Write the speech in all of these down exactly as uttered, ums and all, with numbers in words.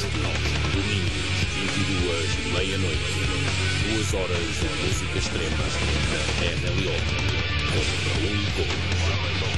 Domingos, vinte e duas, meia-noite. Duas horas de música extrema na R L O. Com Raul Gomes.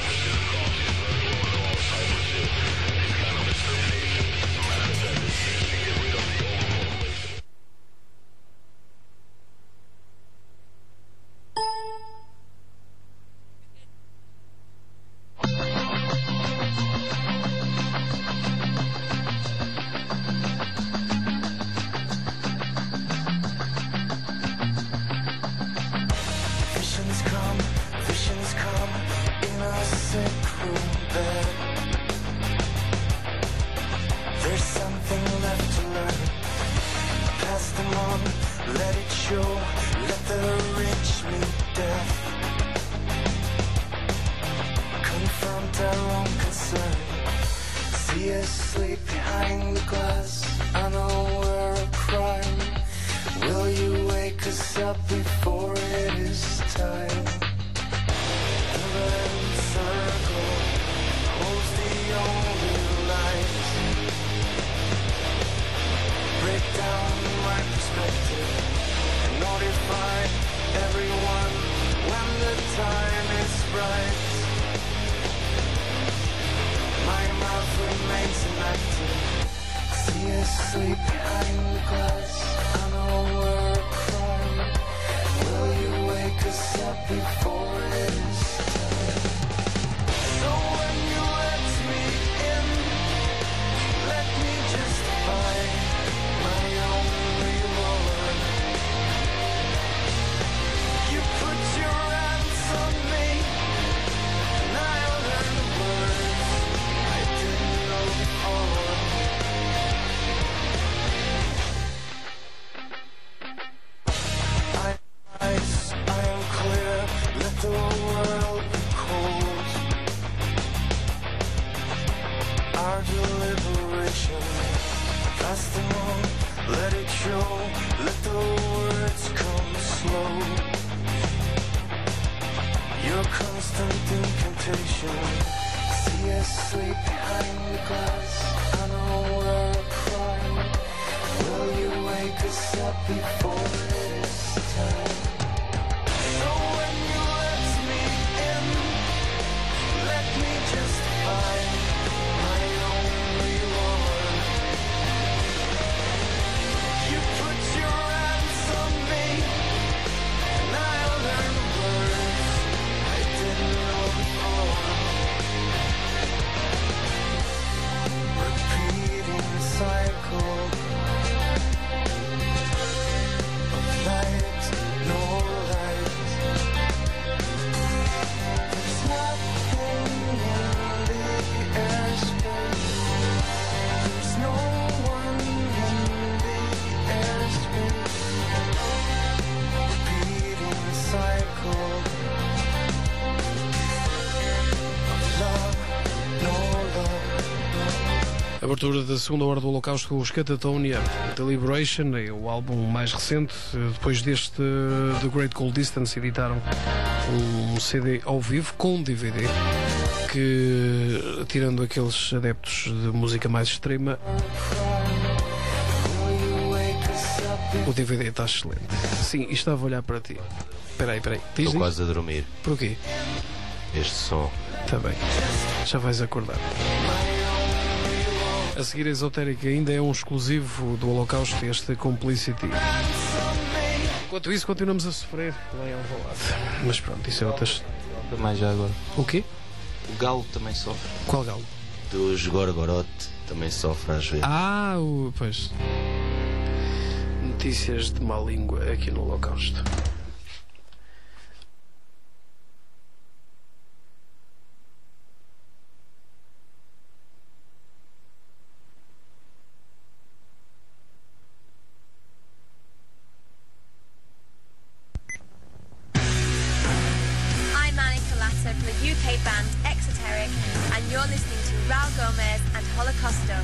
Abertura da segunda hora do Holocausto com os Catatonia, The Liberation, é o álbum mais recente. Depois deste The Great Cold Distance, editaram um C D ao vivo com D V D que, tirando aqueles adeptos de música mais extrema, o D V D está excelente. Sim, e estava a olhar para ti. Espera aí, espera aí. Estou quase a dormir. Porquê? Este som. Está bem, já vais acordar. A seguir, a Esotérica ainda é um exclusivo do Holocausto, este Complicity. Enquanto isso, continuamos a sofrer lá em Alvalade. Mas pronto, isso é outras... Também já agora. O quê? O galo também sofre. Qual galo? Dos Gorgoroth também sofre às vezes. Ah, o... pois. Notícias de má língua aqui no Holocausto. U K band Exoteric, and you're listening to Raul Gomez and Holocausto.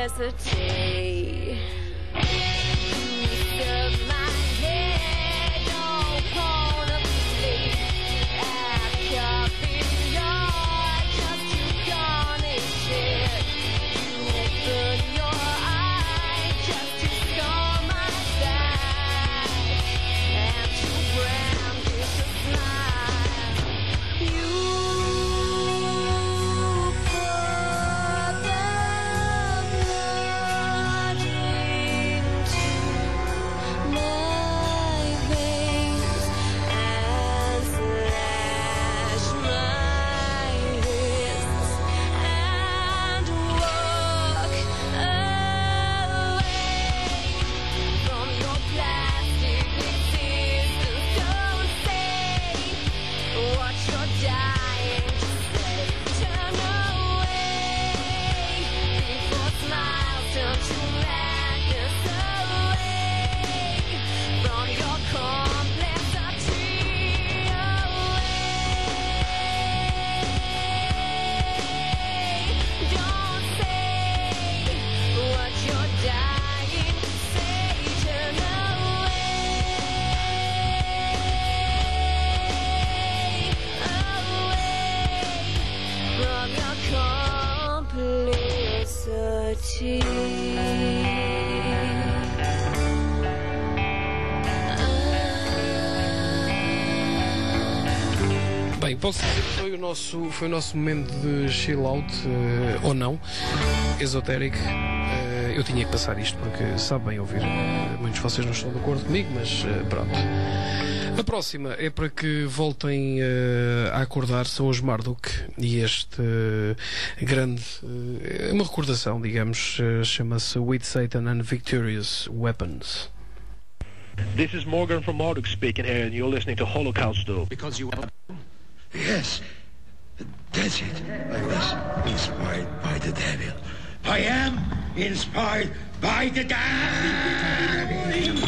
hesitate. Serve my head, don't wanna be act up in your just to garnish it. You open your eye just to score my back and to brandish a smile. You put the blood into my veins and slash my wrists and walk away from your plastic existence. Don't say what you're dying to say. Turn away before smiles turn to madness. Away from your complexity. Away. Don't say what you're dying to say. Turn away. Away from your complicity. Bem, posso dizer que foi o nosso, foi o nosso momento de chill out, eh, ou não, Esoteric. Eh, eu tinha que passar isto porque sabe bem ouvir. Eh, muitos de vocês não estão de acordo comigo, mas eh, pronto. A próxima é para que voltem eh, a acordar, são os Marduk, e este eh, grande, eh, uma recordação, digamos, eh, chama-se With Satan and Victorious Weapons. This is Morgan from Marduk speaking here, and you're listening to Holocaust though. Because you... Yes, that's it. I was inspired by the devil. I am inspired by the devil.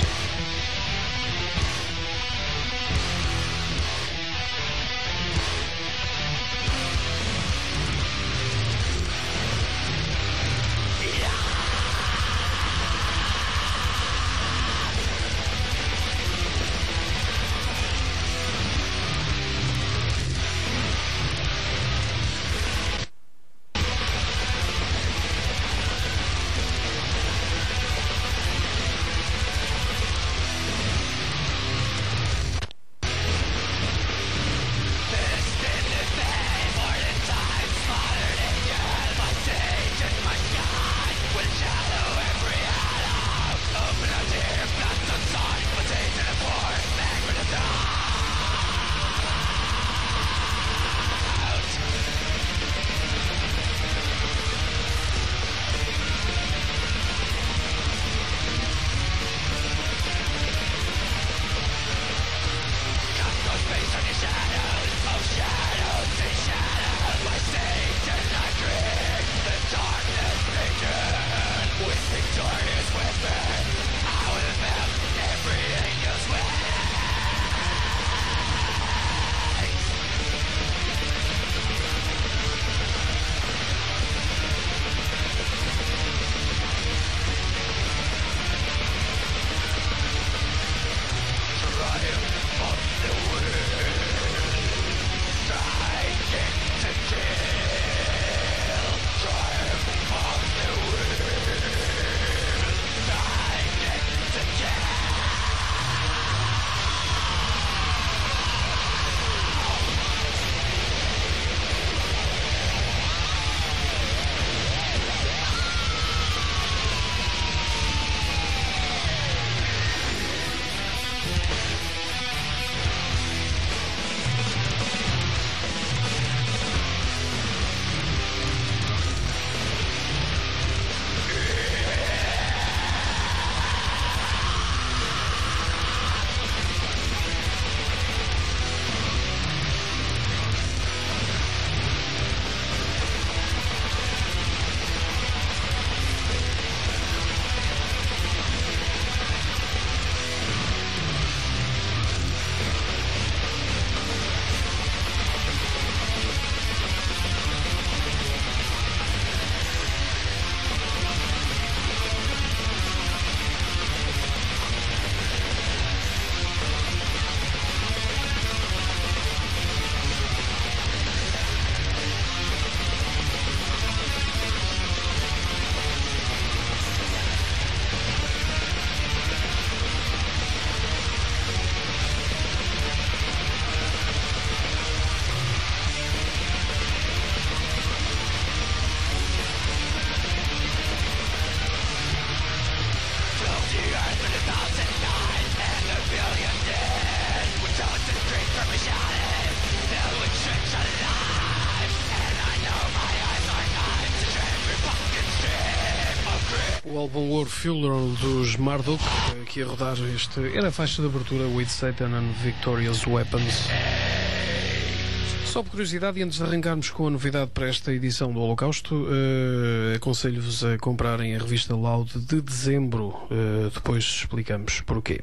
O álbum War Funeral dos Marduk, que ia rodar este, era a faixa de abertura With Satan and Victorious Weapons. Só por curiosidade, e antes de arrancarmos com a novidade para esta edição do Holocausto, uh, aconselho-vos a comprarem a revista Loud de dezembro. Uh, depois explicamos porquê.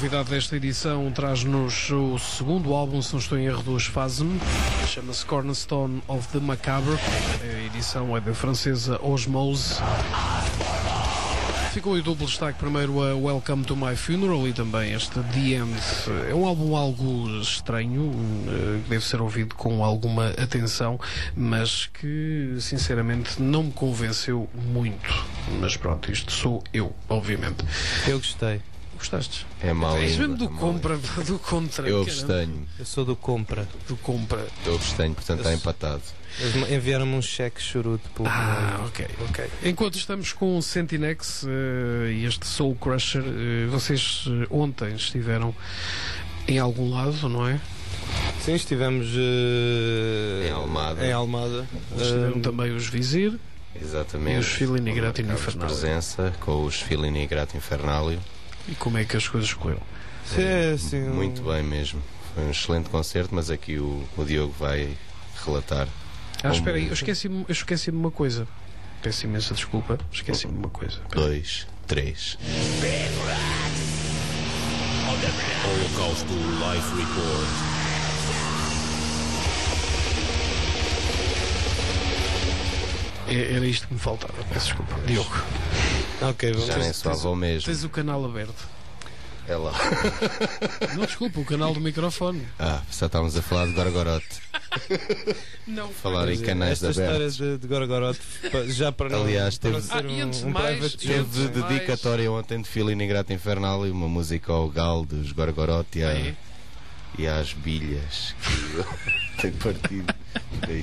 novidade desta edição traz-nos o segundo álbum, se não estou em erro, dos Phasm. Chama-se Cornerstone of the Macabre. A edição é da francesa Osmose. Ficou em duplo destaque primeiro a Welcome to My Funeral e também este The End. É um álbum algo estranho, que deve ser ouvido com alguma atenção, mas que sinceramente não me convenceu muito. Mas pronto, isto sou eu, obviamente. Eu gostei. Gostaste? É mau. És mesmo do é mau. compra, do contra. Eu caramba. abstenho. Eu sou do compra. Do compra. Eu abstenho, portanto está empatado. Eles enviaram-me um cheque churuto pelo Ah, ok, ok. Enquanto estamos com o Sentinex uh, e este Soul Crusher, uh, vocês uh, ontem estiveram em algum lado, não é? Sim, estivemos uh, Em Almada. Em Almada. Estiveram Uh, também os Vizir Exatamente. e os Filini Grato Marcámos Infernale. presença com os Filini Grato Infernale. E como é que as coisas correram? sim, sim, um- Muito bem mesmo. Foi um excelente concerto, mas aqui o, o Diogo vai relatar. Ah, Como- espera aí, eu esqueci-me eu esqueci de uma coisa. Peço imensa desculpa, esqueci-me de uma coisa. Dois, três. Holocausto Live Report. É- Era isto que me faltava, peço desculpa. Diogo, Ok, vamos. Já nem sua avó mesmo. tens o canal aberto. É lá. Não, desculpa, o canal do microfone. Ah, só estávamos a falar de Gorgorote. Não. Falar em canais Esta história abertos. de, de Gorgoroth, pa- já para não, Aliás, para não teve- ser Ah, e antes de um, um mais, private e joke. antes- Teve mais- dedicatória ontem de Filini Grato Infernal e uma música ao galo dos Gorgorote e, à- É. e às bilhas que tem partido. Daí.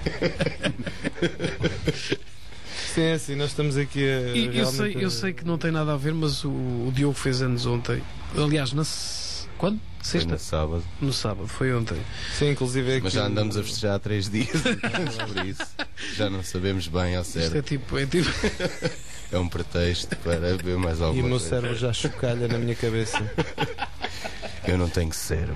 Sim, é assim, nós estamos aqui a. E eu realmente sei, eu a- sei que não tem nada a ver, mas o, o Diogo fez anos ontem. Aliás, na s- quando? Foi Sexta? no sábado. No sábado, foi ontem. Sim, inclusive é Mas que- já andamos a festejar há três dias, por isso já não sabemos bem ao Isto é certo. tipo, é tipo. É um pretexto para ver mais E o alguma meu coisa. cérebro já chocalha na minha cabeça. Eu não tenho cérebro.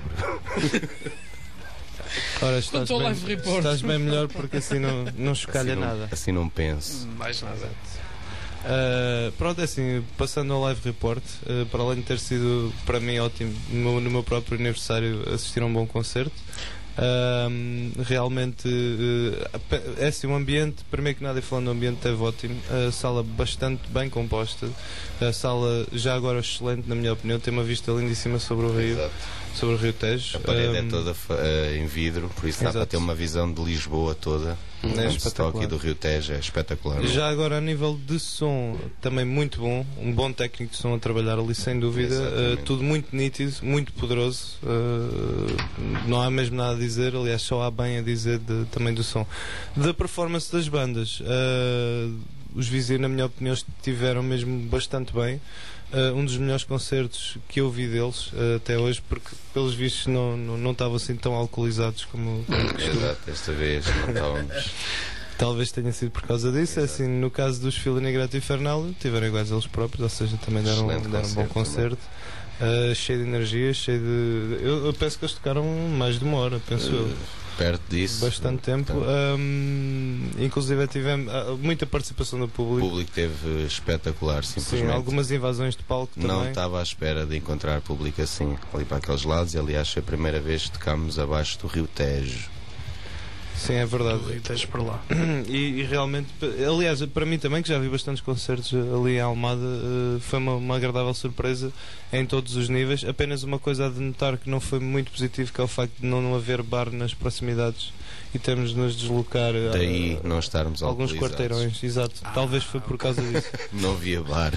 Ora, estás Quanto ao bem, live report. estás bem melhor porque assim não, não chocalha assim não, nada. Assim não penso. Mais nada. Uh, pronto, é assim, passando ao live report, uh, para além de ter sido para mim ótimo no meu, no meu próprio aniversário assistir a um bom concerto, uh, realmente uh, é assim, o ambiente, primeiro que nada, e falando do ambiente, teve ótimo, a sala bastante bem composta, a sala já agora excelente, na minha opinião, tem uma vista lindíssima sobre o Rio, Exato. sobre o Rio Tejo. A parede é Um, toda eh, em vidro, por isso dá Exato. para ter uma visão de Lisboa toda. É Onde se está espetacular. aqui do Rio Tejo, é espetacular. Já agora, a nível de som, também muito bom. Um bom técnico de som a trabalhar ali, sem dúvida. Exatamente. Uh, tudo muito nítido, muito poderoso. Uh, não há mesmo nada a dizer. Aliás, só há bem a dizer de- também do som. Da performance das bandas, uh, os Vizir, na minha opinião, estiveram mesmo bastante bem. Uh, um dos melhores concertos que eu vi deles uh, até hoje, porque pelos vistos não, não, não estavam assim tão alcoolizados como, como costuma. Exato, desta vez não estávamos. Talvez tenha sido por causa disso. É assim, no caso dos Filini Grato Infernal, tiveram iguais eles próprios, ou seja, também deram, Excelente deram um bom concerto concerto. Uh, cheio de energia, cheio de. Eu, eu penso que eles tocaram mais de uma hora, penso eu. Perto disso. Bastante tempo. Portanto, Um, inclusive tivemos uh, muita participação do o público. público teve espetacular, Sim, simplesmente. algumas invasões de palco Não também. estava à espera de encontrar público assim, ali para aqueles lados, e aliás foi a primeira vez que tocámos abaixo do Rio Tejo. Sim, é verdade. E tens por lá. E, e realmente, aliás, para mim também, que já vi bastantes concertos ali em Almada, uh, foi uma, uma agradável surpresa em todos os níveis. Apenas uma coisa a de notar que não foi muito positivo, que é o facto de não, não haver bar nas proximidades e temos de nos deslocar uh, Daí não estarmos alguns alcoolizados. quarteirões. Exato, talvez foi por causa disso. Não havia bar.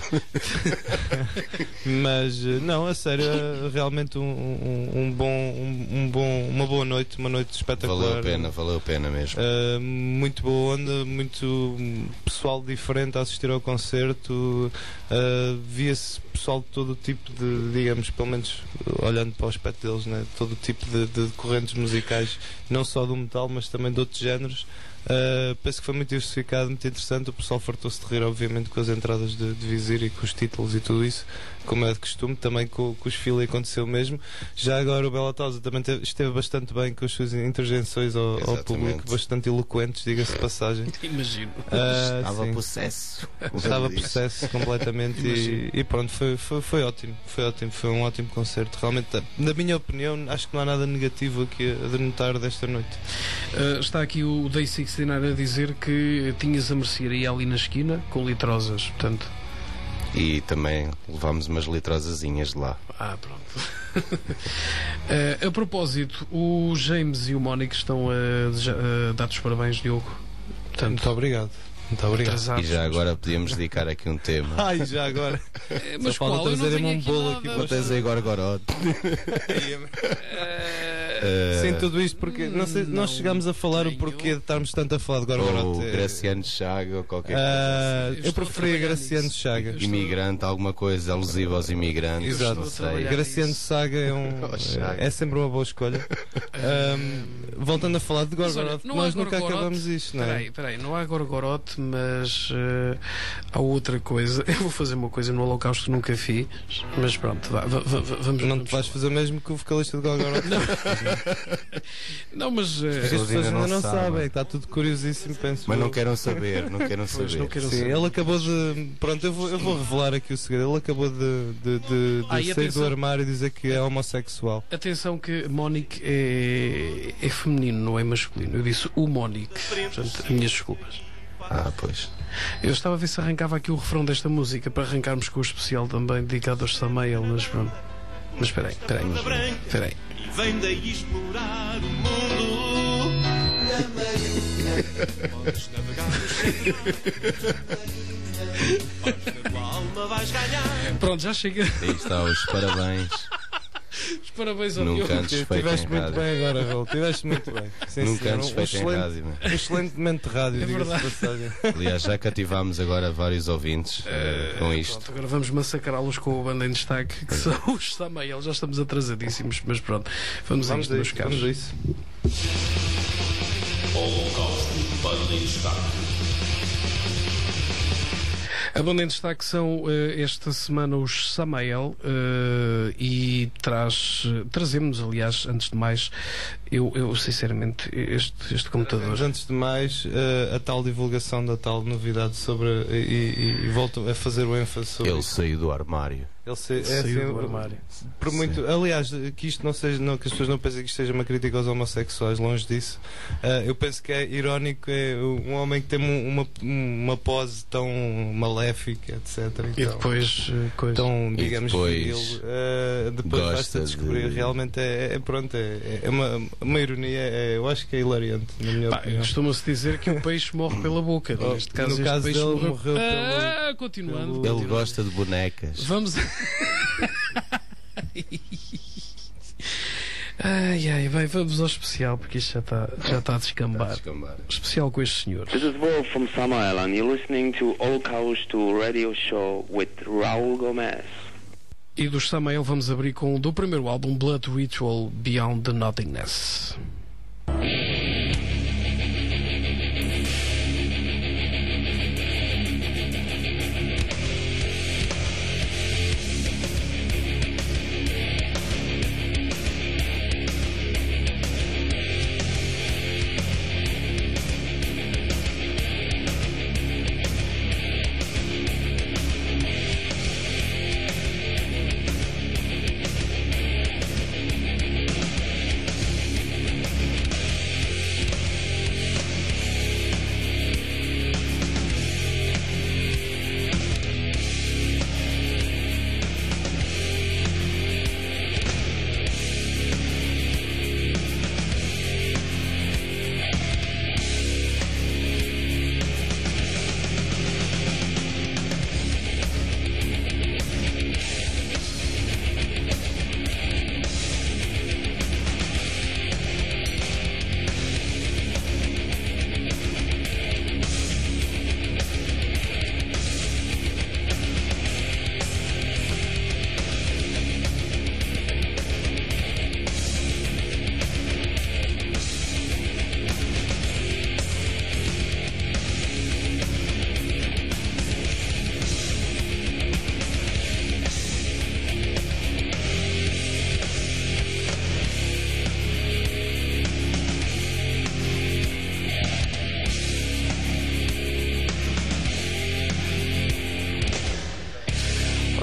Mas uh, não, a sério, uh, realmente um, um, um bom, um, um bom, uma boa noite, uma noite espetacular. Valeu a pena, valeu a pena mesmo. Uh, muito boa onda, muito pessoal diferente a assistir ao concerto. Uh, via-se pessoal de todo o tipo de, digamos, pelo menos olhando para o aspecto deles, né? Todo o tipo de, de correntes musicais, não só do metal, mas também de outros géneros. Uh, penso que foi muito justificado, muito interessante. O pessoal fartou-se de rir, obviamente, com as entradas de, de Vizir e com os títulos e tudo isso, como é de costume. Também com, com os Philly aconteceu o mesmo. Já agora o Bela Tosa também teve, esteve bastante bem com as suas intervenções ao, ao público, bastante eloquentes, diga-se de passagem. Imagino. Uh, Estava sim. possesso. Estava possesso completamente e, e pronto, foi, foi, foi ótimo. Foi ótimo, foi um ótimo concerto. Realmente, na minha opinião, acho que não há nada negativo aqui a denotar desta noite. Uh, está aqui o Day sessenta e nove a dizer que tinhas a mercearia ali na esquina com litrosas, portanto. E também levámos umas litrosazinhas de lá. Ah, pronto. uh, a propósito, o James e o Mónico estão a, a dar os parabéns, Diogo. Portanto, muito obrigado. Muito obrigado. E já agora podíamos dedicar aqui um tema. Ai, já agora. É, mas só qual? trazerem um bolo aqui para tens aí Gorgorote. Uh, Sim, tudo isto porque não sei, não nós chegámos a falar tenho. o porquê de estarmos tanto a falar de Gorgorote. Ou Graciano Chaga ou qualquer Uh, coisa. eu estou preferia a trabalhar Graciano nisso. Chaga. Eu estou- Imigrante, alguma coisa alusiva aos imigrantes. Exato. Não Estou a sei. trabalhar. Graciano nisso. Saga é, um, Oh, Chaga. é sempre uma boa escolha. Um, voltando a falar de Mas olha, Gorgorote, não nós há nunca Gorgorote. acabamos isto, não é? Peraí, peraí, não há Gorgorote, mas uh, há outra coisa. Eu vou fazer uma coisa no Holocausto que nunca fiz, mas pronto, vá, vá, vá, vamos. Não vamos te vais fazer o mesmo que o vocalista de Gorgorote. Não, mas. uh, As pessoas pessoas ainda ainda não não sabem. sabem, está tudo curiosíssimo, penso. Mas eu. não queiram saber, não queiram Pois, saber. não queiram Sim, saber. ele acabou de. Pronto, eu vou, eu vou revelar aqui o segredo. Ele acabou de, de, de, de Ah, e sair atenção. do armário e dizer que é homossexual. Atenção que Mónico é, é feminino, não é masculino. Eu disse o Mónico. Portanto, minhas desculpas. Ah, pois. Eu estava a ver se arrancava aqui o refrão desta música para arrancarmos com o especial também dedicado aos Samael, mas pronto. Mas espera aí, espera aí. Espera aí. E vem daí explorar o mundo. Podes navegar no tua alma vais ganhar. Pronto, já chega. Aí está os parabéns. Os parabéns ao Nunca Diogo. antes feito Estiveste em muito rádio. bem agora, Raul. Estiveste muito bem. Sim, Nunca senhor. antes Um feito em excelente- rádio. meu. Um excelente momento de rádio, É diga-se de verdade. passagem. Aliás, já cativámos agora vários ouvintes eh, com isto. Pronto, agora vamos massacrá-los com o banda em destaque, que são os Samael. Já estamos atrasadíssimos, mas pronto. Vamos, a Vamos isto, a meus isso, caros. vamos a isso. Holocausto, banda em destaque. A banda em destaque são eh, esta semana os Samael eh, e traz, trazemos, aliás, antes de mais, eu, eu sinceramente, este, este computador. Mas antes de mais, eh, a tal divulgação da tal novidade sobre. E, e, e volto a fazer o ênfase sobre. Ele isso. saiu do armário. Ele se, é Saiu assim, do armário. Por muito, aliás, que isto não seja, não, que as pessoas não pensem que isto seja uma crítica aos homossexuais, longe disso. Uh, eu penso que é irónico é um homem que tem uma, uma pose tão maléfica, etcétera. E Então, depois, eh, coisa. Então, E digamos, depois viril, uh, depois gosta basta descobrir. de- Realmente é, é pronto, é, é uma, uma ironia, é, eu acho que é hilariante, na minha Pá, opinião. costuma-se dizer que o peixe morre pela boca. Oh, Neste caso, no este caso peixe dele, morreu. morreu pelo- Ah, continuando. pelo- Ele continuando. gosta de bonecas. Vamos. Ai, ai, vai, vamos ao especial, porque isto já está já está a descambar. Descambar. Especial com este senhor. This is Wolf from Samael, and you're listening to Holocausto Radio Show with Raul Gomez. E dos Samael vamos abrir com o do primeiro álbum, Blood Ritual Beyond the Nothingness.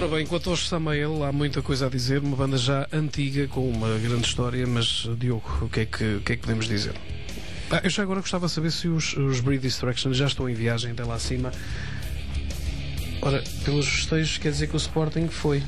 Ora bem, quanto aos Samael, há muita coisa a dizer, uma banda já antiga, com uma grande história, mas, Diogo, o que é que, o que, é que podemos dizer? Ah, eu já agora gostava de saber se os, os Breed Destruction já estão em viagem até lá acima. Ora, pelos festejos quer dizer que o Sporting foi.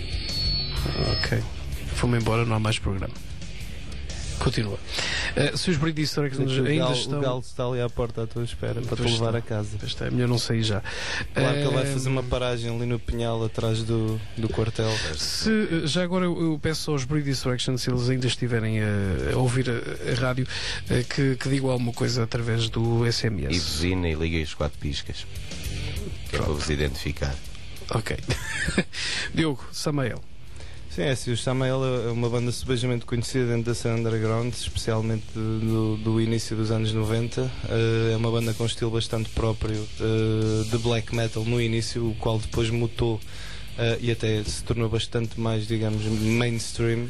Ok. Fomos embora, não há mais programa. Continua. Uh, se os Breed Destruction ainda Galo, estão... O Galo está ali à porta à tua espera para te levar a casa. Está, é melhor não sair já. Claro que ele vai Uh, fazer uma paragem ali no Pinhal, atrás do, do quartel. Se, já agora eu, eu peço aos Breed Destruction, se eles ainda estiverem a, a ouvir a, a rádio, uh, que, que digam alguma coisa através do S M S. E buzina e liguem os quatro piscas. Que é para vos identificar. Ok. Diogo, Samael. Sim, é assim, o Samael é uma banda subejamente conhecida dentro da cena underground, especialmente do, do início dos anos noventa. Uh, é uma banda com um estilo bastante próprio uh, de black metal no início, o qual depois mutou uh, e até se tornou bastante mais, digamos, mainstream.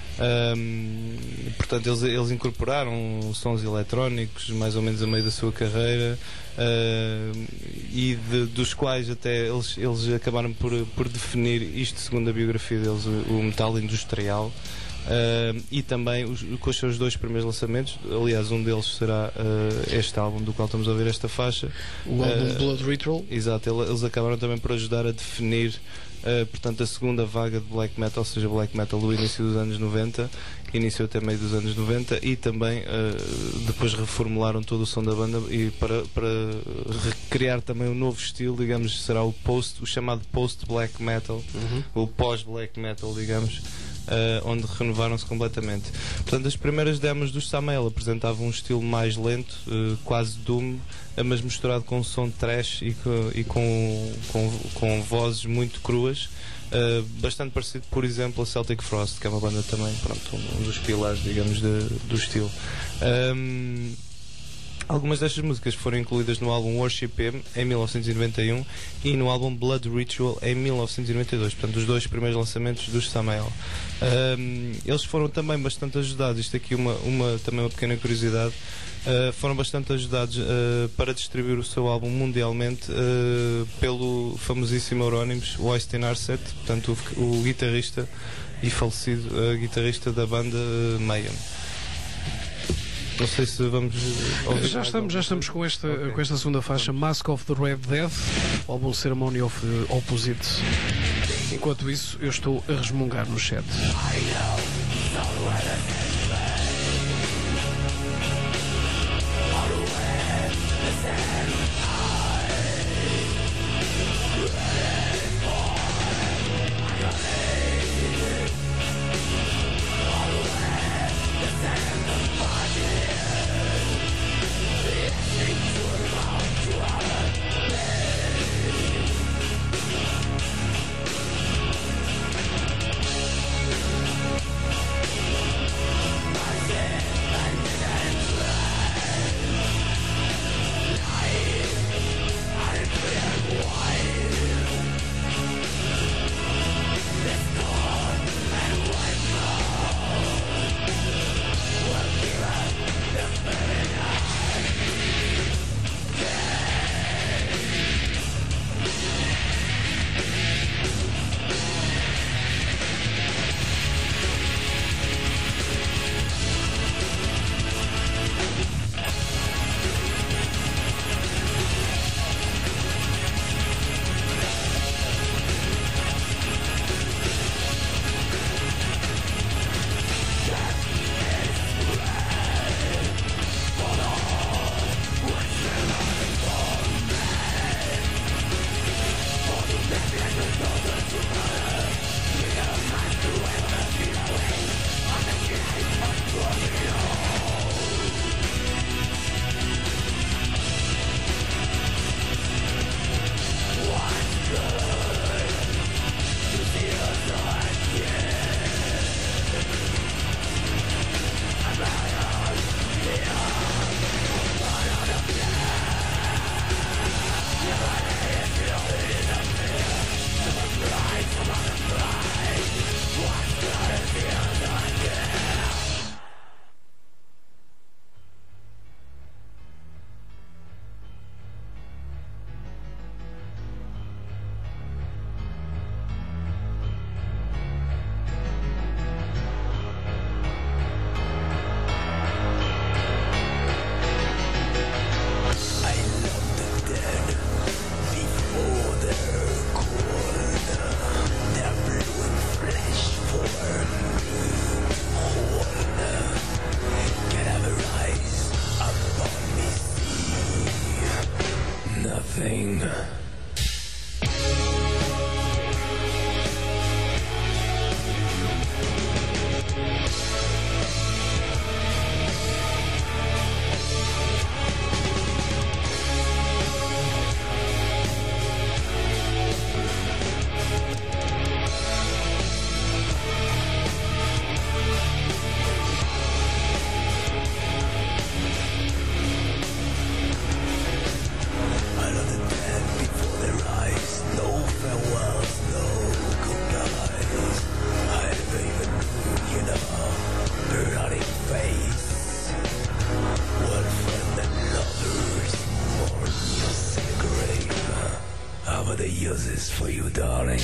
Um, portanto, eles, eles incorporaram sons eletrónicos mais ou menos a meio da sua carreira, uh, e de, dos quais até eles, eles acabaram por, por definir isto, segundo a biografia deles, o, o metal industrial. Uh, e também os, com os seus dois primeiros lançamentos, aliás, um deles será uh, este álbum do qual estamos a ouvir esta faixa, o álbum uh, Blood Ritual. Exato, eles acabaram também por ajudar a definir Uh, portanto, a segunda vaga de black metal, ou seja, black metal do início dos anos noventa, iniciou até meio dos anos noventa, e também uh, depois reformularam todo o som da banda e para, para recriar também um novo estilo, digamos, será o post, o chamado post black metal, uhum. o pós black metal, digamos. Uh, onde renovaram-se completamente. Portanto, as primeiras demos do Samael apresentavam um estilo mais lento, uh, quase doom, mas misturado com um som trash e, com, e com, com, com vozes muito cruas, uh, bastante parecido, por exemplo, a Celtic Frost, que é uma banda também, pronto, um, um dos pilares, digamos, de, do estilo. Um, Algumas destas músicas foram incluídas no álbum Worship Him em mil novecentos e noventa e um e no álbum Blood Ritual em mil novecentos e noventa e dois, portanto os dois primeiros lançamentos dos Samael. Um, eles foram também bastante ajudados, isto aqui uma, uma, também uma pequena curiosidade, uh, foram bastante ajudados uh, para distribuir o seu álbum mundialmente uh, pelo famosíssimo Euronymous, o Austin Arset, portanto o, o guitarrista e falecido uh, guitarrista da banda uh, Mayhem. Não sei se vamos ouvir. Já estamos, já estamos com esta, okay. com esta segunda faixa, Mask of the Red Death, o álbum Ceremony of Opposites. Enquanto isso, eu estou a resmungar no chat. feel this for you, darling.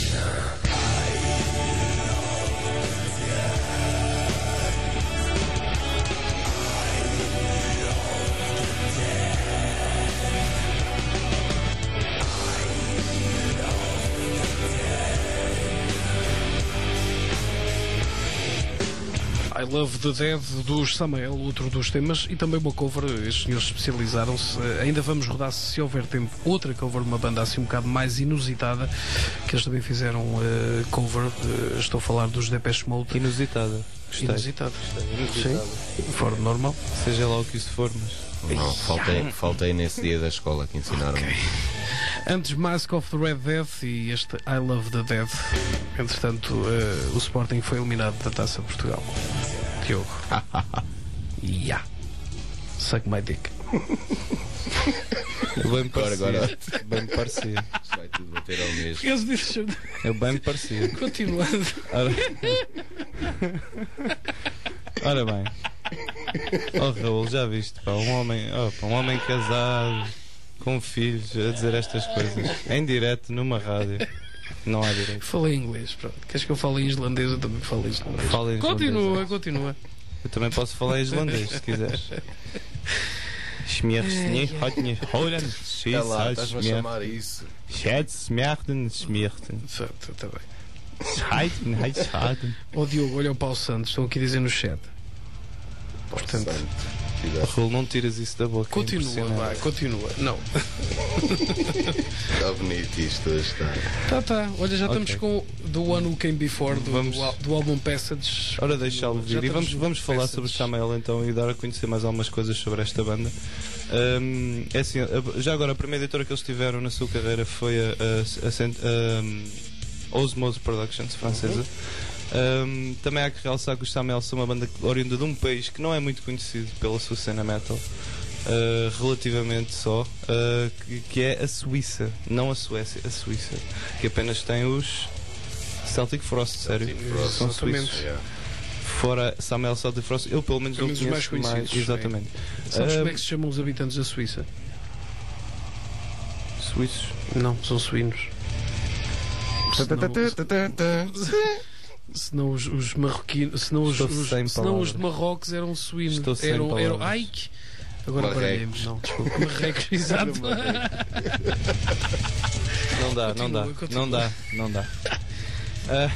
I Love the Dead dos Samael, outro dos temas, e também uma cover. Estes senhores especializaram-se. Ainda vamos rodar, se houver tempo, outra cover de uma banda assim um bocado mais inusitada, que eles também fizeram uh, cover. Uh, estou a falar dos Depeche Mode. Inusitada. Gostei. Inusitada. Inusitada. Sim, fora do normal. Seja lá o que isso for, mas... Não, faltei, faltei nesse dia da escola que ensinaram. Okay. Antes Mask of the Red Death e este I Love the Dead. Entretanto, uh, o Sporting foi eliminado da Taça de Portugal. Diogo. Yeah. Suck my dick. Eu bem me parecia. Agora, agora. Bem me parecia. Isto vai tudo bater ao mesmo. Eu bem me parecia. Continuando. Ora, Ora bem. Oh Raul, já viste, pá, um homem, oh, pá, um homem casado, com filhos, a dizer estas coisas em direto numa rádio. Não há direito. Falei inglês, pronto. Queres que eu fale em islandês? Eu também falo islandês. Fala em Continua, islandês. continua. Eu também posso falar em islandês, se quiseres. Schmierstni, hotni, holen, É lá, estás-me a chamar isso. Schätz, schmerten, schmierten. Está bem. Scheiden, scheiden. Ó Diogo, olha o Paulo Santos, estão aqui a dizer no chat. Portanto, Raul, não tiras isso da boca. continua, vai, continua. Não. Está bonito isto hoje, está. Tá, tá. Olha, já Ok. estamos com The One Who Came Before, do, Vamos- do, al- do álbum Passage. Ora, deixá-lo Já vir. E estamos vamos, no vamos falar Passage. sobre Samael então e dar a conhecer mais algumas coisas sobre esta banda. Hum, é assim, a- já agora a primeira editora que eles tiveram na sua carreira foi a, a, a, Cent- a, um, Osmose Productions, francesa. Um, também há que realçar que os Samael são uma banda oriunda de um país que não é muito conhecido pela sua cena metal. Uh, relativamente só, uh, que, que é a Suíça, não a Suécia, a Suíça, que apenas tem os Celtic Frost, sério, Frost, são exatamente. suíços. Yeah. Fora Samael Celtic Frost, eu pelo menos Pelo não menos os mais conheço mais, conhecidos, exatamente. Sabes Uh, como é que se chamam os habitantes da Suíça? Suíços. Não, são suínos. Senão os, os marroquinos, senão os, Estou os, sem senão os de palavras. Marrocos eram suínos. Estou sem Eram, eram palavras. ai, que- agora Marrecos. paremos. Não, desculpa. Marrecos, exato. Não dá, não Continua, dá, continua. não dá, não dá. Ah,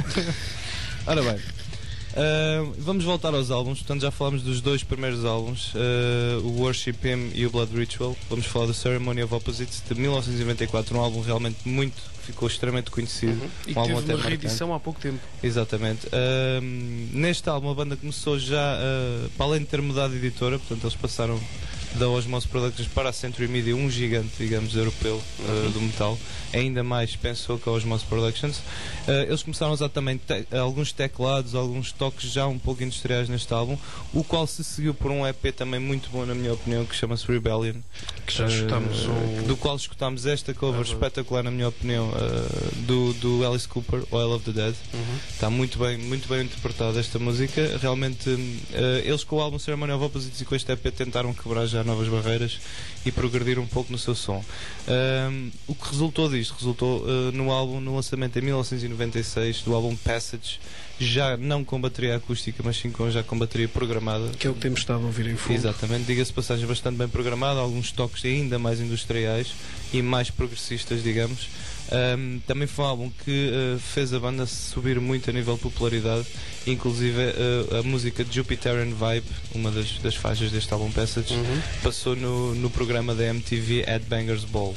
ora bem, ah, vamos voltar aos álbuns. Portanto, já falámos dos dois primeiros álbuns, ah, o Worship Him e o Blood Ritual. Vamos falar do Ceremony of Opposites de mil novecentos e noventa e quatro, um álbum realmente muito, que ficou extremamente conhecido. E Um que álbum teve até uma marcante. reedição há pouco tempo. Exatamente. Ahm, neste álbum a banda começou já, ah, para além de ter mudado de editora, portanto eles passaram da Osmose Productions para a Century Media, um gigante, digamos, europeu ah, do metal, ainda mais pensou que a Osmose Productions. Ah, eles começaram a usar também te- alguns teclados, alguns toques já um pouco industriais neste álbum, o qual se seguiu por um E P também muito bom, na minha opinião, que chama-se Rebellion, Que já Ah, escutamos o- do qual escutámos esta cover Ah, espetacular, na minha opinião, ah, do, do Alice Cooper, o I Love the Dead. Uhum. Está muito bem, muito bem interpretada esta música. Realmente, eh, eles com o álbum Ceremony of Opposites e com este E P tentaram quebrar já novas barreiras e progredir um pouco no seu som. Um, o que resultou disto? Resultou uh, no álbum, no lançamento em mil novecentos e noventa e seis, do álbum Passage, já não com bateria acústica, mas sim com, já com bateria programada. Que é o que temos estado a ouvir em fundo. Exatamente, diga-se de passagem, bastante bem programada, alguns toques ainda mais industriais e mais progressistas, digamos. Um, também foi um álbum que uh, fez a banda subir muito a nível de popularidade, inclusive uh, a música de Jupiterian Vibe, uma das, das faixas deste álbum Passage, Uhum. passou no, no programa da M T V Headbangers Ball.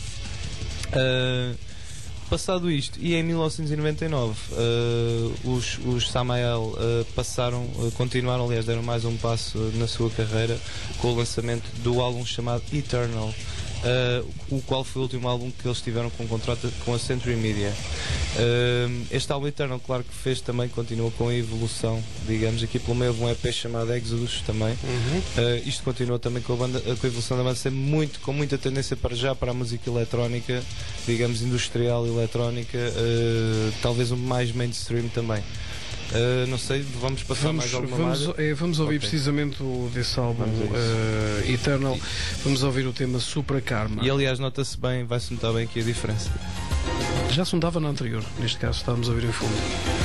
Uh, passado isto, e em mil novecentos e noventa e nove uh, os, os Samael uh, passaram, uh, continuaram, aliás, deram mais um passo uh, na sua carreira com o lançamento do álbum chamado Eternal, uh, o qual foi o último álbum que eles tiveram com um contrato com a Century Media. Uh, este álbum Eternal, claro que fez também, continua com a evolução, digamos, aqui pelo meio de um E P chamado Exodus também. Uhum. Uh, isto continua também com a, banda, com a evolução da banda, sempre muito, com muita tendência para já para a música eletrónica, digamos, industrial eletrónica, uh, talvez um mais mainstream também. Uh, não sei, vamos passar Vamos, mais alguma vamos, margem? é, vamos ouvir Ok. precisamente o, desse álbum Vamos a uh, Eternal. Vamos ouvir o tema Supra Karma. E aliás, nota-se bem, vai-se notar bem aqui a diferença. Já se notava na anterior, neste caso estávamos a ver em fundo.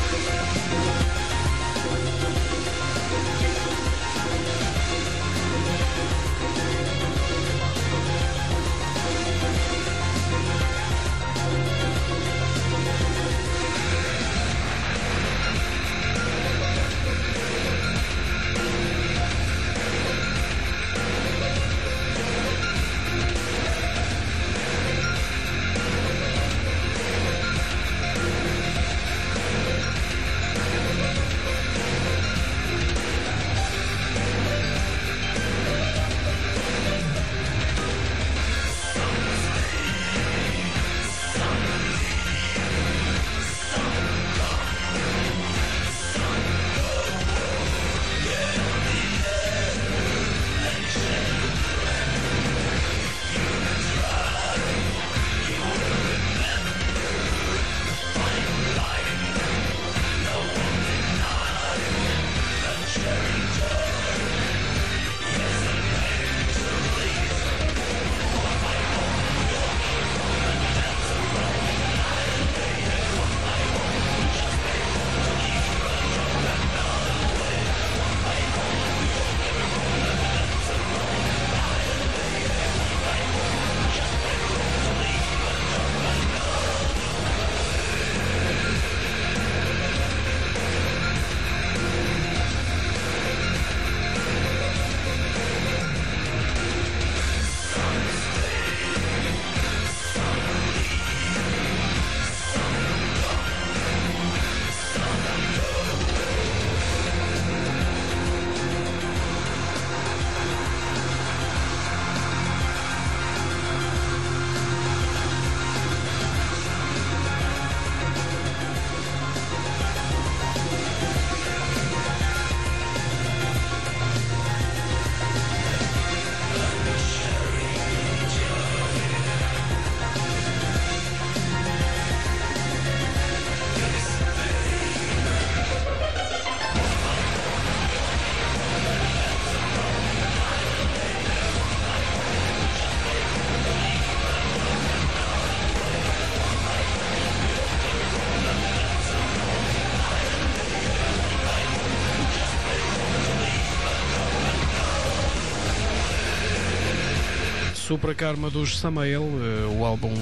Supra Karma dos Samael, uh, o álbum.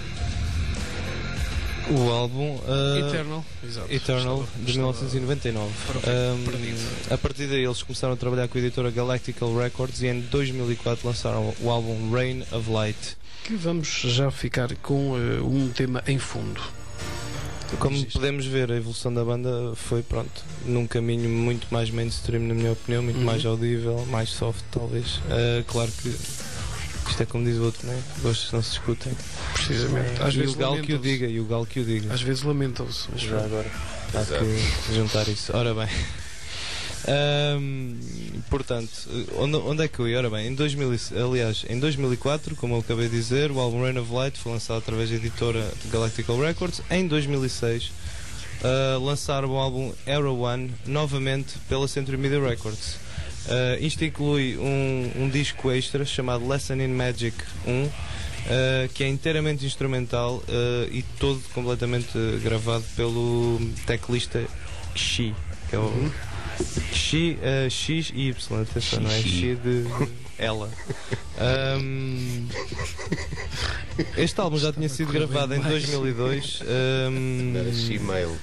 O álbum uh, Eternal, exato, Eternal estava, de mil novecentos e noventa e nove. Um, a partir daí eles começaram a trabalhar com a editora Galactical Records e em dois mil e quatro lançaram o álbum Reign of Light. Que vamos já ficar com uh, um tema em fundo. Como podemos ver, a evolução da banda foi, pronto, num caminho muito mais mainstream, na minha opinião, muito uhum. mais audível, mais soft, talvez. Uh, claro que isto é como diz o outro, né? Gostos não se discutem. Precisamente. Às e vezes o galo que o diga, e o galo que o diga. Às vezes lamentam-se. Mas já agora há que juntar isso. Ora bem. Um, portanto, onde, onde é que eu ia? Ora bem, em dois mil, aliás, em dois mil e quatro, como eu acabei de dizer, o álbum Reign of Light foi lançado através da editora Galactical Records. Em dois mil e seis uh, lançaram o álbum Hero One novamente pela Century Media Records. Uh, isto inclui um, um disco extra chamado Lesson in Magic um, uh, que é inteiramente instrumental uh, e todo completamente uh, gravado pelo teclista Xi, que é o uhum. Xi, uh, X e Y, atenção, não é Xi de ela. Um, este álbum já tinha sido gravado em dois mil e dois. Um, Era Gmail.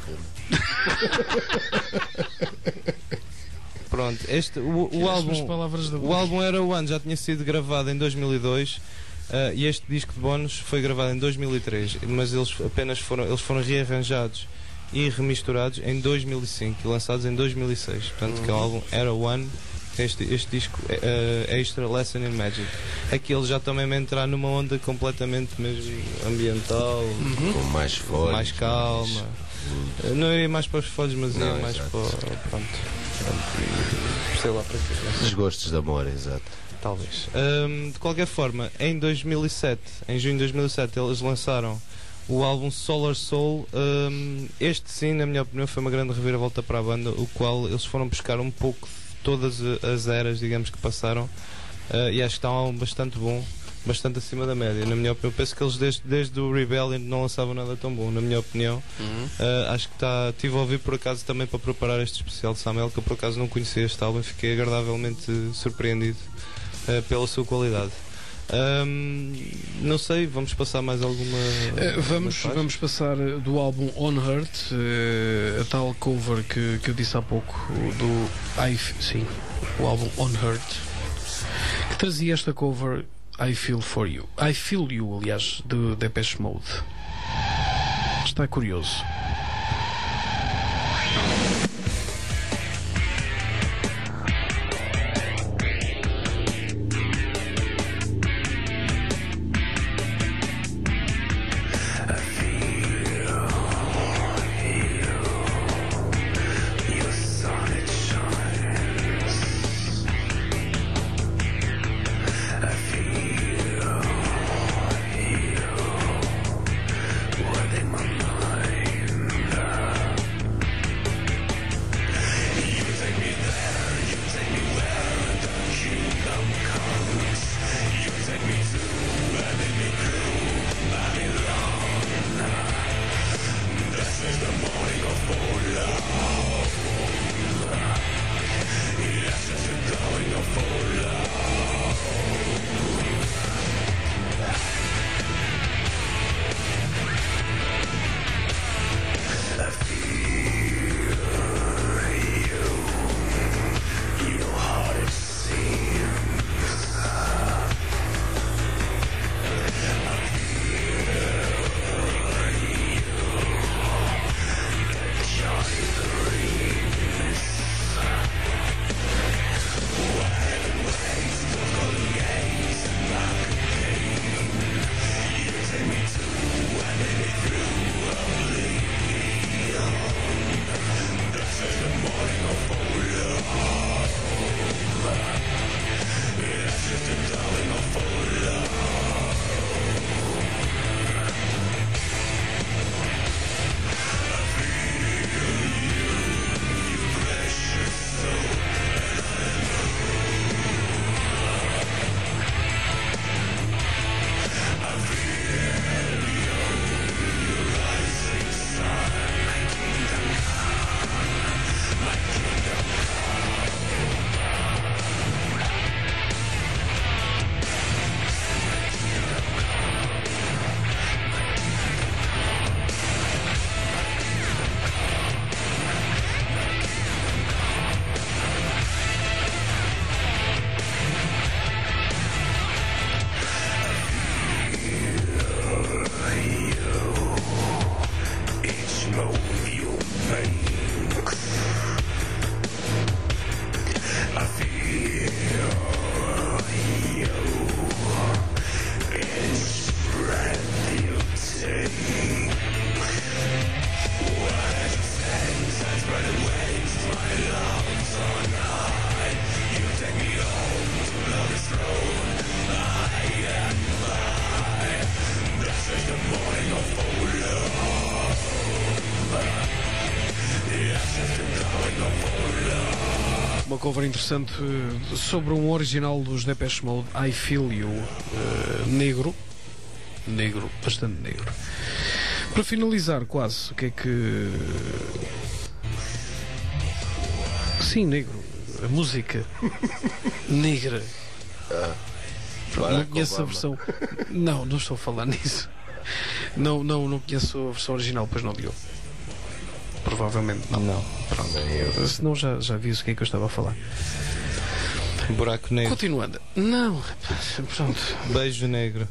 Pronto, este, o, o, álbum, o álbum Hero One já tinha sido gravado em dois mil e dois uh, e este disco de bónus foi gravado em dois mil e três, mas eles apenas foram, eles foram rearranjados e remisturados em dois mil e cinco e lançados em dois mil e seis. Portanto, uhum. que é o álbum Hero One, este, este disco uh, extra Lesson in Magic. Aqui eles já também me entrar numa onda completamente mesmo ambiental, uhum. com mais folhas, mais calma. Mais... Não iria mais para os folhos, mas ia mais exato. para. Pronto. Sei lá para quê. Os gostos de amor, exato. Talvez. Um, de qualquer forma, em dois mil e sete, em junho de dois mil e sete, eles lançaram o álbum Solar Soul. Um, este, sim, na minha opinião, foi uma grande reviravolta para a banda, o qual eles foram buscar um pouco de todas as eras, digamos, que passaram. Uh, e acho que está um álbum bastante bom. bastante acima da média, na minha opinião. Penso que eles desde, desde o Rebellion não lançavam nada tão bom, na minha opinião. Uhum. Uh, acho que está. Estive a ouvir por acaso também para preparar este especial de Samuel, que eu por acaso não conhecia este álbum, fiquei agradavelmente surpreendido uh, pela sua qualidade. Um, não sei, vamos passar mais alguma. Uh, vamos, vamos passar do álbum On Hurt, uh, a tal cover que, que eu disse há pouco, do I, sim, o álbum On Hurt, que trazia esta cover I Feel For You. I Feel You, aliás, de Depeche Mode. Está curioso. Uma cover interessante uh, sobre um original dos Depeche Mode, I Feel You, uh, negro, negro, bastante negro. Para finalizar, quase, o que é que... Sim, negro, a música negra. Ah, não conheço a versão. Não, não estou a falar nisso. Não, não, não conheço a versão original, pois não, Diogo. Provavelmente não. Não. Pronto. Senão já, já vi o que é que eu estava a falar. Buraco negro. Continuando. Não. Pronto. Beijo negro.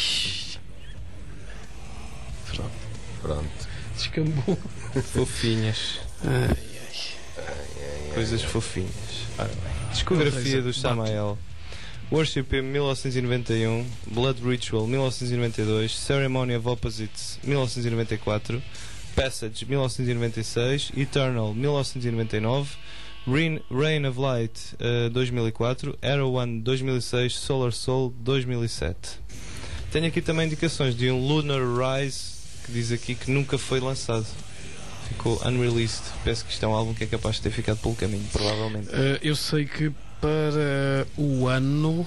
Pronto. Pronto. Descambou. Fofinhas. Ai, ai. Ai, ai, Coisas ai, fofinhas. Ora bem. Discografia do Samael. Worship in mil novecentos e noventa e um, Blood Ritual mil novecentos e noventa e dois, Ceremony of Opposites mil novecentos e noventa e quatro, Passage mil novecentos e noventa e seis, Eternal mil novecentos e noventa e nove, Rain, Rain of Light uh, dois mil e quatro, Arrow One dois mil e seis, Solar Soul dois mil e sete. Tenho aqui também indicações de um Lunar Rise que diz aqui que nunca foi lançado. Ficou unreleased. Penso que isto é um álbum que é capaz de ter ficado pelo caminho, provavelmente. Uh, eu sei que para o ano,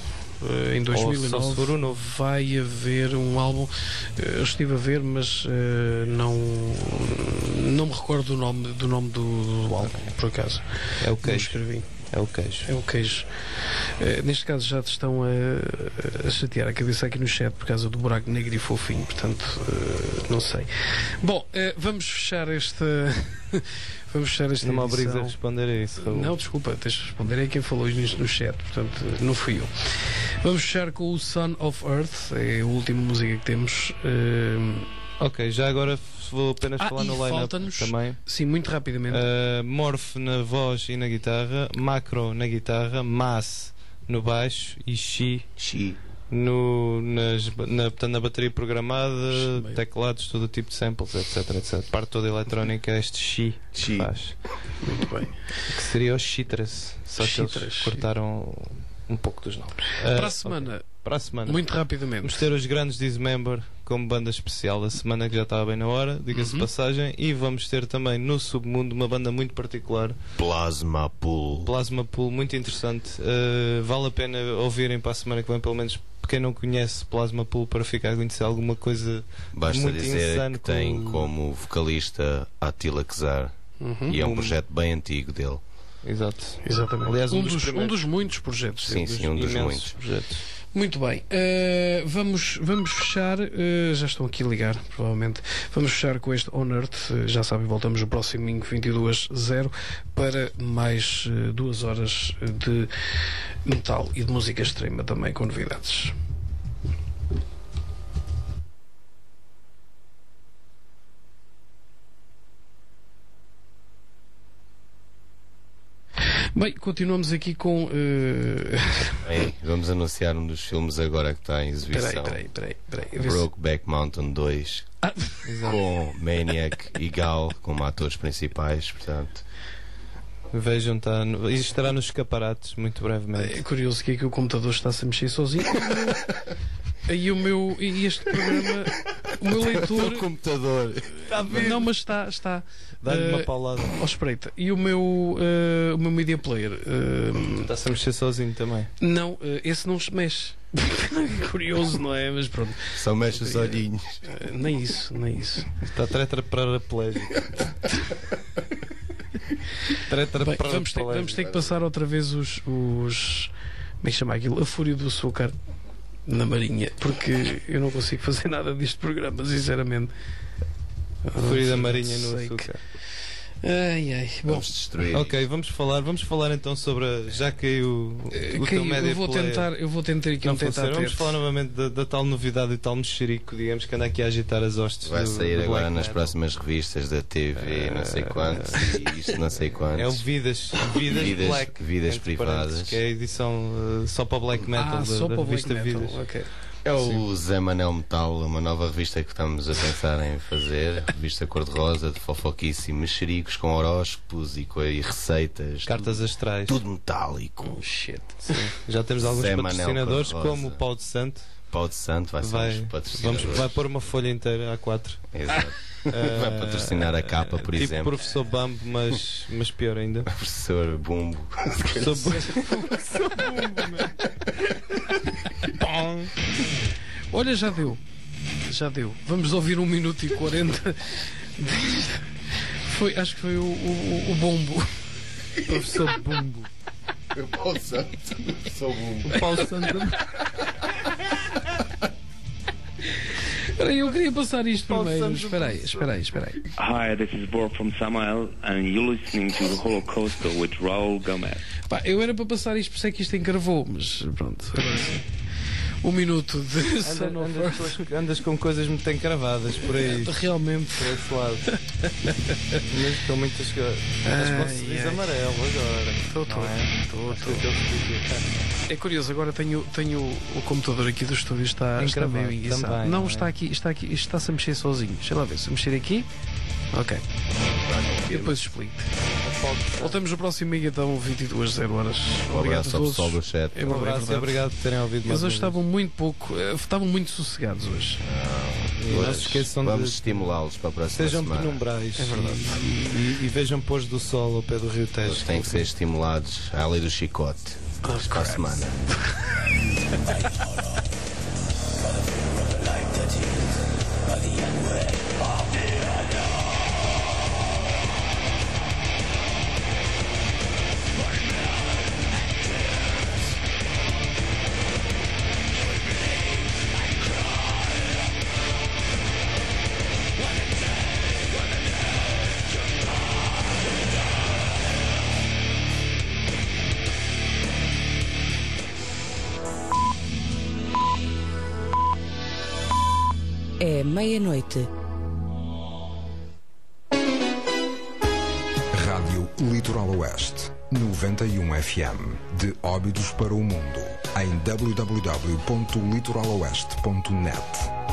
em dois mil e nove, só se for o novo. vai haver um álbum. Eu estive a ver, mas uh, não, não me recordo do nome do, nome do, do álbum, por acaso. É o queijo. Escrevi. É o queijo. É o queijo. Uh, neste caso já te estão a, a chatear a cabeça aqui no chat por causa do buraco negro e fofinho, portanto, uh, não sei. Bom, uh, vamos fechar esta. Vamos fechar esta Não me edição. obrigues a responder a isso, Raul. Não, desculpa, tens de responder a quem falou nisto no chat, portanto, não fui eu. Vamos fechar com o Son of Earth, é a última música que temos. Uh... Ok, já agora vou apenas ah, falar no line-up também. Sim, muito rapidamente. Uh, Morph na voz e na guitarra, Macro na guitarra, Mass no baixo e Xi, Xi. No, nas, na, portanto, na bateria programada, Xi, teclados, todo tipo de samples, etc, etcétera. Parte toda eletrónica é este Xi que faz. Muito bem. Que seria o Xitres, só que eles cortaram um pouco dos nomes. Uh, Para a semana. Okay. Para a semana. Muito rapidamente. Vamos ter os grandes Dismember como banda especial da semana, que já estava bem na hora, diga-se uhum. passagem, e vamos ter também no Submundo uma banda muito particular, Plasma Pool. Plasma Pool, muito interessante. Uh, vale a pena ouvirem para a semana que vem, pelo menos quem não conhece Plasma Pool, para ficar a conhecer alguma coisa. Basta muito dizer insano que tem com... como vocalista Attila Czar, uhum. e é um um... projeto bem antigo dele. Exato. Exatamente. Aliás, um, um, dos, dos, um dos muitos projetos. Sim, sim, um dos muitos projetos. Muito bem, uh, vamos, vamos fechar, uh, já estão aqui a ligar, provavelmente. Vamos fechar com este On Earth. Uh, já sabem, voltamos no próximo domingo vinte e duas a zero para mais uh, duas horas de metal e de música extrema também com novidades. Bem, continuamos aqui com. Uh... Bem, vamos anunciar um dos filmes agora que está em exibição. Peraí, peraí, peraí. peraí. Brokeback Mountain dois, ah. com Maniac e Gal como atores principais, portanto. Vejam, tá no... e estará nos escaparates muito brevemente. É curioso que é que o computador está-se a mexer sozinho. Aí o meu. E este programa. O meu leitor. O computador. Está não, mas está. está Dá-lhe uh, uma paulada. Ó, espreita. E o meu. Uh, o meu media player. Uh, Está-se a mexer sozinho também. Não, uh, esse não se mexe. Curioso, não é? Mas pronto. Só mexe os olhinhos. Uh, nem isso, nem isso. Está tetra paraplégico. Bem, vamos, ter, vamos ter que passar outra vez os, os. Como é que chama aquilo? A fúria do açúcar na Marinha, porque eu não consigo fazer nada deste programa, sinceramente. A fúria da Marinha no açúcar. Ai, ai. Bom, vamos destruir. Ok, vamos falar, vamos falar então sobre a, já caiu o, o teu média eu vou player. tentar, eu vou tentar aqui não um tentar Vamos falar novamente da, da tal novidade e tal mexerico, digamos, que anda aqui a agitar as hostes. Vai do, sair do agora Black nas Metal. próximas revistas da T V, não sei quantos, e isto não sei quantos. É o Vidas, Vidas, Vidas, Black, vidas privadas, que é a edição uh, só para Black Metal ah, da, só da para revista Black Metal. Vidas. Okay. É o Zé Manel Metal, uma nova revista que estamos a pensar em fazer, revista cor-de-rosa, de fofoquice e mexericos, com horóscopos e, co- e receitas, Cartas tudo, astrais, tudo metálico. Oh, shit. Sim. Já temos alguns Zé patrocinadores, Manel como o Pau de Santo. Pau de Santo vai ser Vai, um patrocinador. vamos, vai pôr uma folha inteira A quatro. Exato. Vai patrocinar a capa, por tipo exemplo. Professor Bambo, mas, mas pior ainda. Professor Bumbo. Professor Bumbo. Olha, já deu. Já deu. Vamos ouvir um minuto e quarenta. Foi, acho que foi o, o, o Bombo. Professor Bumbo. O Pau Santo. Sou Bumbo. O Pau Santo. Espera aí, eu queria passar isto Paulo primeiro. Santos, Espera aí, espera aí, espera aí. Hi, this is Borg from Samael, and you're listening to the Holocausto with Raul Gomez. Pá, eu era para passar isto, por isso é que isto encravou, mas pronto. Agora sim. Um minuto de Anda, Son of andas, Earth. com, andas com coisas muito encravadas por aí. Realmente. Por esse lado. Mas com muitas coisas. Estás com um sorriso amarelo agora. Estou, estou. Não é? Estou, Acho que estou. é aquele sorriso. É curioso, agora tenho, tenho o computador aqui do estúdio, está, está Encravado meio enguiçado. também, Não, não é? está aqui, está aqui, isto está-se a mexer sozinho. Deixa lá ver, se eu mexer aqui. Ok. E depois explico. Voltamos no próximo mês, então, vinte e duas a zero horas. Um Obrigado a abraço ao todos. pessoal do chat. É Um verdade, é abraço e verdade. obrigado por terem ouvido mais Eles uma hoje vez. estavam muito pouco, eh, estavam muito sossegados hoje. E não se Hoje esqueçam vamos de estimulá-los para a próxima sejam semana. penumbrais. É verdade. E, e, e vejam pôs do sol ao pé do Rio Tejo. Eles têm que ser estimulados à lei do chicote. Oh, para a semana. É meia-noite. Rádio Litoral Oeste, noventa e um F M, de Óbidos para o mundo, em w w w ponto litoral oeste ponto net.